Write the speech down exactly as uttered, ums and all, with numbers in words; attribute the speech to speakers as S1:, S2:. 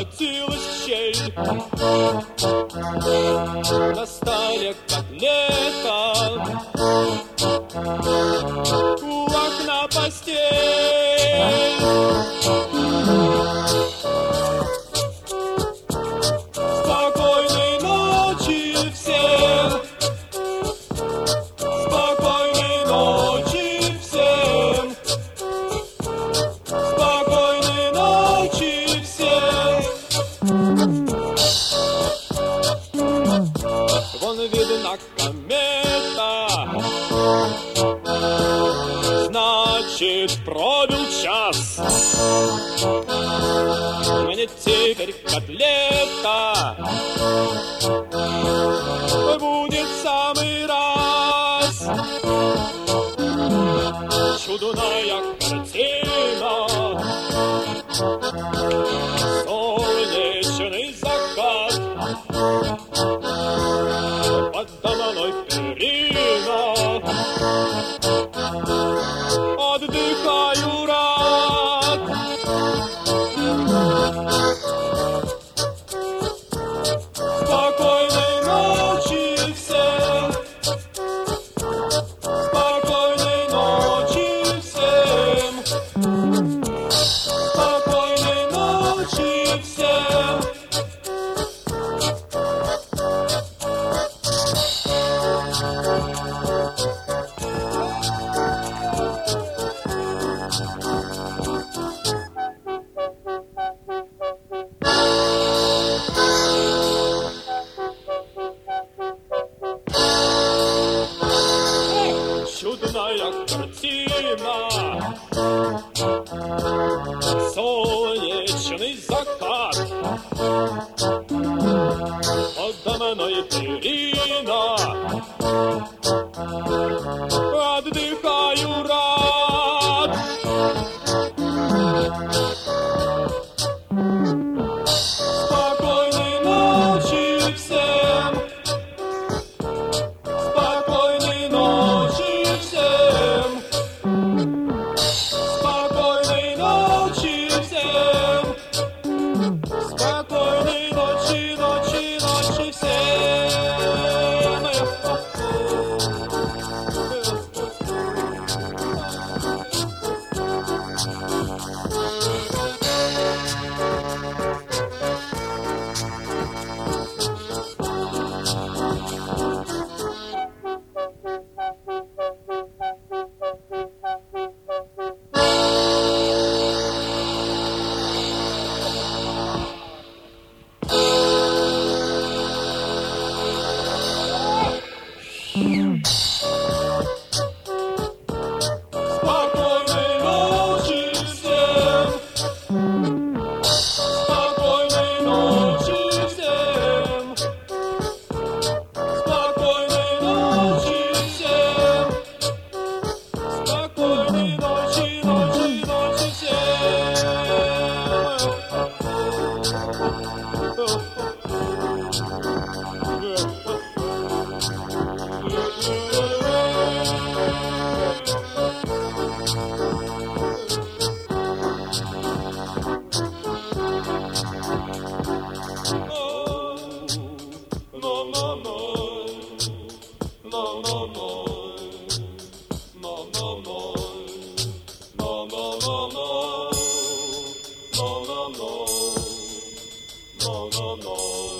S1: превратилась в щель. На столе котлета, у окна постель. Спокойной ночи всем, спокойной ночи всем, спокойной ночи всем. Вон видна комета, значит, пробил час. Мне теперь котлета будет в самый раз. Чудная картина, солнечный закат, подо мной перина, отдыхаю рад. Спокойной ночи всем, спокойной ночи всем, спокойной ночи всем. Чудная картина, солнечный закат, подо мной перина, отдыхаю рад. Спокойной ночи всем, спокойной ночи всем, спокойной ночи всем, спокойной ночи, ночи, ночи всем. Спокойной ночи всем, спокойной ночи всем, спокойной ночи всем, спокойной ночи, ночи, ночи no, no, no.